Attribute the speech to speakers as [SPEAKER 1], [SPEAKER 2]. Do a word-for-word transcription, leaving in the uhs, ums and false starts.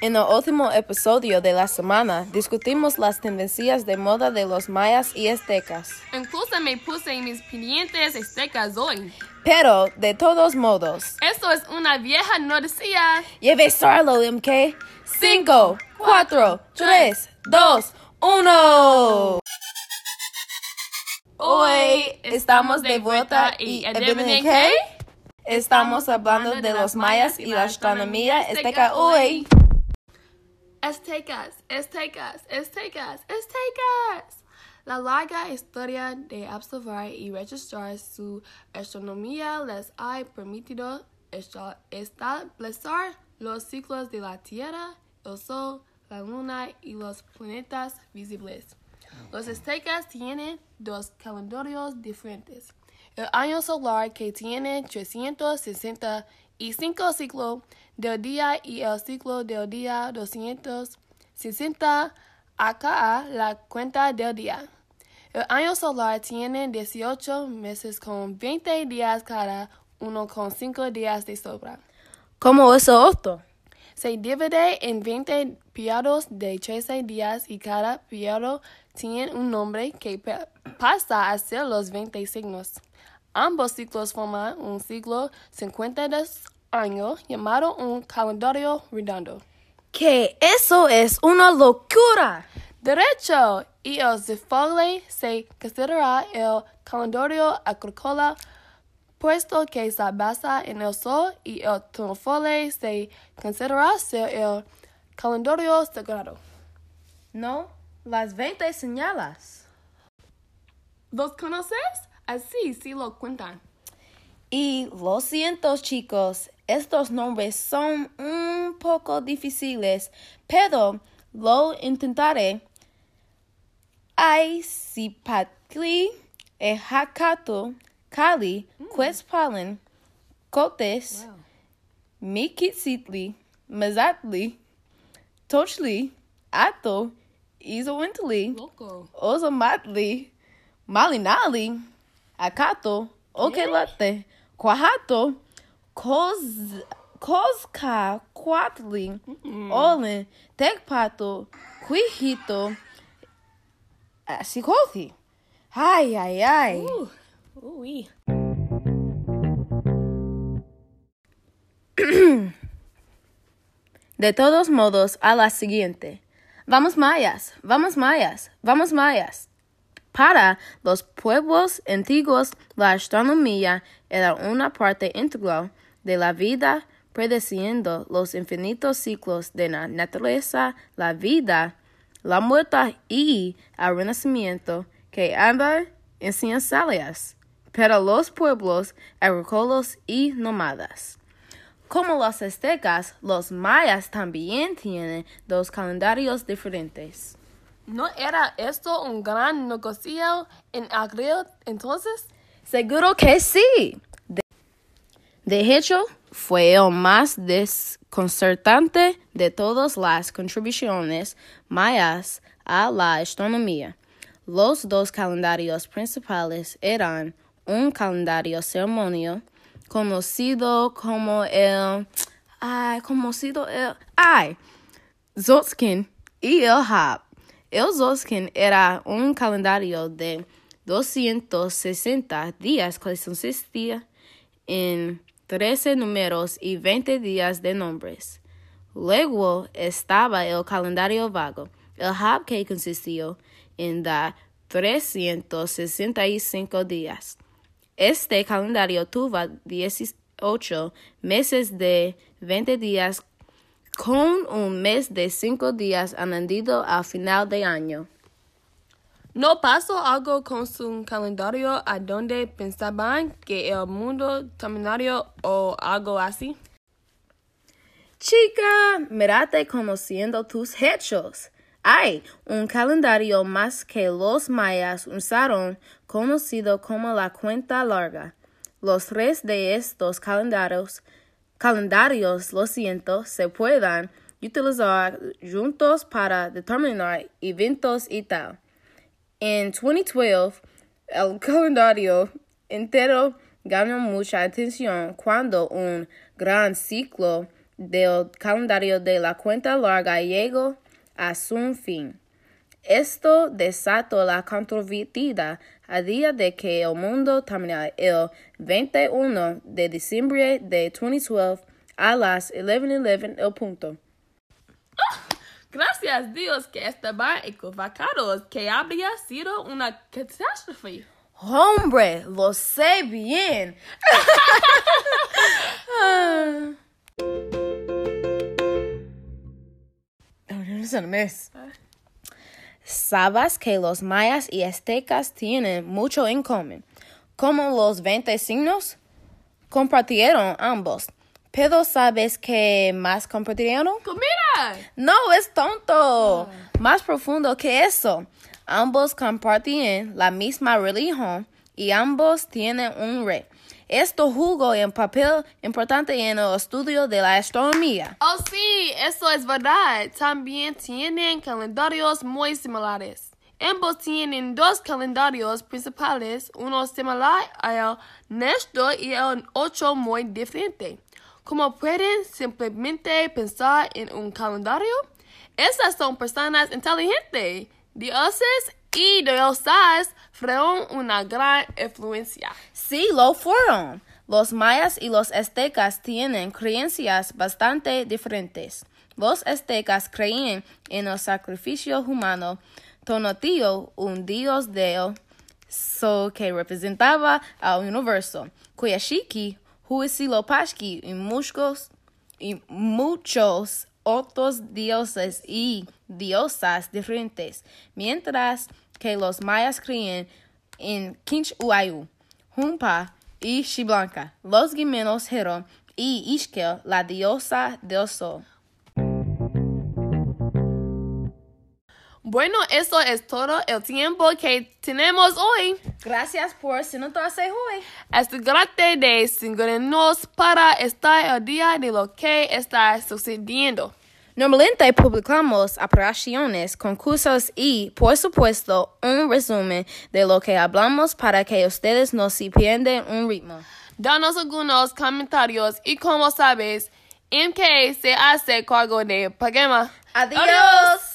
[SPEAKER 1] En el último episodio de la semana, discutimos las tendencias de moda de los mayas y aztecas.
[SPEAKER 2] Incluso me puse mis pendientes aztecas hoy.
[SPEAKER 1] Pero, de todos modos,
[SPEAKER 2] Esto es una vieja noticia.
[SPEAKER 1] lleve Sarlo, M K. Cinco, cuatro, tres, dos, uno. Hoy estamos de vuelta y ¿adivinen qué? Estamos hablando de los mayas y la astronomía azteca hoy.
[SPEAKER 2] Aztecas, aztecas, aztecas, aztecas. La larga historia de observar y registrar su astronomía les ha permitido establecer los ciclos de la Tierra, el Sol, la Luna y los planetas visibles. Los aztecas tienen dos calendarios diferentes. El año solar, que tiene trescientos sesenta y cinco ciclos del día, y el ciclo del día doscientos sesenta, acá la cuenta del día. El año solar tiene dieciocho meses con veinte días cada uno, con cinco días de sobra.
[SPEAKER 1] ¿Cómo es otro?
[SPEAKER 2] Se divide en veinte periodos de trece días y cada periodo tiene un nombre que pasa a ser los veinte signos. Ambos ciclos forman un ciclo cincuenta años llamado un calendario redondo.
[SPEAKER 1] Que eso es una locura.
[SPEAKER 2] Derecho, y el zifole se considera el calendario agrícola, puesto que se basa en el sol, y el tonofole se considera ser el calendario sagrado.
[SPEAKER 1] No, las veinte señalas.
[SPEAKER 2] ¿Los conoces? Así sí lo cuentan.
[SPEAKER 1] Y lo siento, chicos, estos nombres son un poco difíciles, pero lo intentaré. Aizipatli, Ejacatl, Cali, Cuetzalan, Cotes,
[SPEAKER 2] Wow.
[SPEAKER 1] Miquitzitli, Mazatli, Tochli, Ato, Izowintli,
[SPEAKER 2] Loco.
[SPEAKER 1] Ozomatli, Malinali, Acato, Okelate, Quahato, Koz, Kozka, Quatli, Olin, Tecpato, Quijito, Asicothi. Ay, ay, ay.
[SPEAKER 2] Uh, uy.
[SPEAKER 1] De todos modos, a la siguiente. Vamos mayas, vamos mayas, vamos mayas. Para los pueblos antiguos, la astronomía era una parte integral de la vida, prediciendo los infinitos ciclos de la naturaleza, la vida, la muerte y el renacimiento, que eran esenciales para los pueblos agrícolas y nómadas. Como los aztecas, los mayas también tienen dos calendarios diferentes.
[SPEAKER 2] ¿No era esto un gran negocio en abril entonces?
[SPEAKER 1] Seguro que sí. De, de hecho, fue el más desconcertante de todas las contribuciones mayas a la astronomía. Los dos calendarios principales eran un calendario ceremonio conocido como el, ay, conocido el, ay, Tzolk'in, y el Hab. El Tzolk'in era un calendario de doscientos sesenta días que consistía en trece números y veinte días de nombres. Luego estaba el calendario vago, el Hab, que consistía en da trescientos sesenta y cinco días. Este calendario tuvo dieciocho meses de veinte días, con un mes de cinco días añadido al final de año.
[SPEAKER 2] ¿No pasó algo con su calendario a donde pensaban que el mundo terminaría o algo así?
[SPEAKER 1] Chica, mírate conociendo tus hechos. Hay un calendario más que los mayas usaron, conocido como la cuenta larga. Los tres de estos calendarios, calendarios, lo siento, se pueden utilizar juntos para determinar eventos y tal. En dos mil doce, el calendario entero ganó mucha atención cuando un gran ciclo del calendario de la cuenta larga llegó a su fin. Esto desató la controvertida idea de que el mundo terminará el veintiuno de diciembre de dos mil doce a las once once el punto.
[SPEAKER 2] Gracias a Dios que estaban equivocados, que habría sido una catástrofe.
[SPEAKER 1] Hombre, lo sé bien. Ah. Sabes que los mayas y aztecas tienen mucho en común. Como los veinte signos, compartieron ambos. Pero ¿sabes qué más compartieron?
[SPEAKER 2] ¡Comida!
[SPEAKER 1] No, es tonto. Más profundo que eso. Ambos compartían la misma religión y ambos tienen un rey. Esto jugó un papel importante en el estudio de la astronomía.
[SPEAKER 2] Oh, sí, eso es verdad. También tienen calendarios muy similares. Ambos tienen dos calendarios principales, uno similar al nuestro y el otro muy diferente. ¿Cómo pueden simplemente pensar en un calendario? Esas son personas inteligentes. Dioses y diosas fueron una gran influencia.
[SPEAKER 1] Sí, lo fueron. Los mayas y los aztecas tienen creencias bastante diferentes. Los aztecas creían en el sacrificio humano. Tonatiuh, un dios del sol que representaba al universo. Kuyashiki, Huitzilopochtli y muchos, y muchos otros dioses y diosas diferentes, mientras que los mayas creían en Quinchua, Humpa y Xiblanca, los gemelos Herón y Ixchel, la diosa del sol.
[SPEAKER 2] Bueno, eso es todo el tiempo que tenemos hoy.
[SPEAKER 1] Gracias por sentarse hoy.
[SPEAKER 2] Asegúrate de seguirnos para estar al día de lo que está sucediendo.
[SPEAKER 1] Normalmente publicamos operaciones, concursos y, por supuesto, un resumen de lo que hablamos para que ustedes no se pierdan un ritmo.
[SPEAKER 2] Danos algunos comentarios y, como sabes, en que se hace cargo de programa.
[SPEAKER 1] Adiós.